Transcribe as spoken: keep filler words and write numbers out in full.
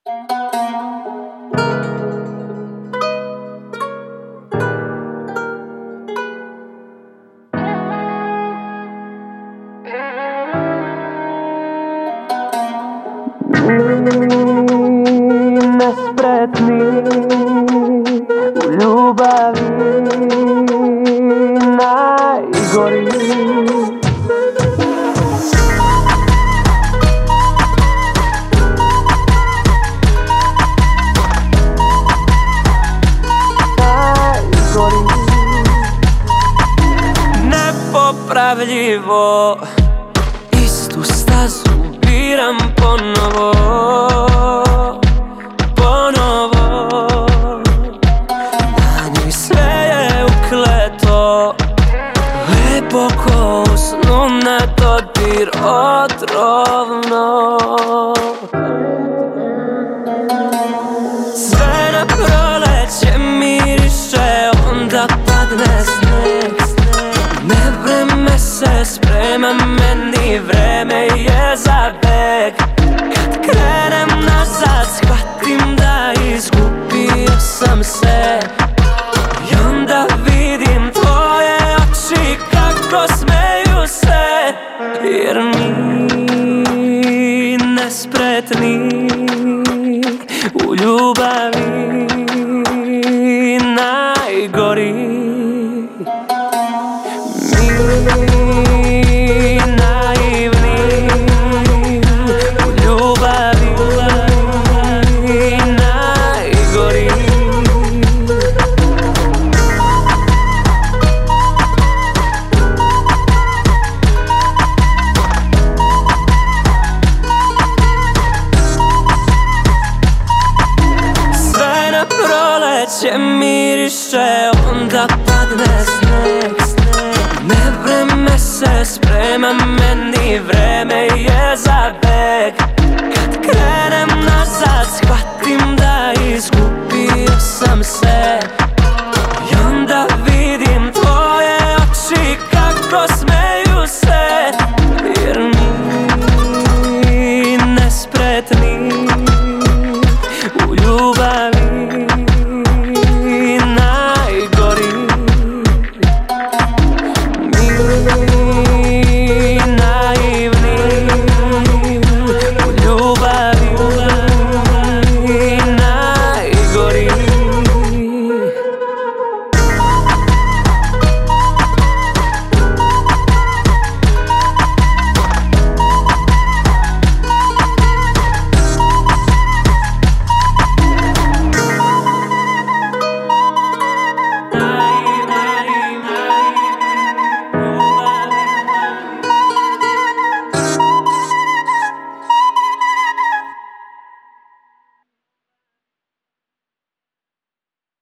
Nespretný u ljubavi najgori. Nepopravljivo istu stazu biram ponovo, ponovo. Na njoj sve je ukleto, lepo ko u snu, na dodir otrovno. Sve na proleće miriše, onda padne sneg. Ne vreme se sprema, meni vreme je za beg. Kad krenem nazad, shvatim da izgubio sam se. I onda vidim tvoje oči kako smeju se. Jer mi nespretni u ljubavi najgori. Mi naivni u ljubavi najgori. Sve na proleće miriše, onda padne sneg. Ne vreme se sprema, meni vreme je za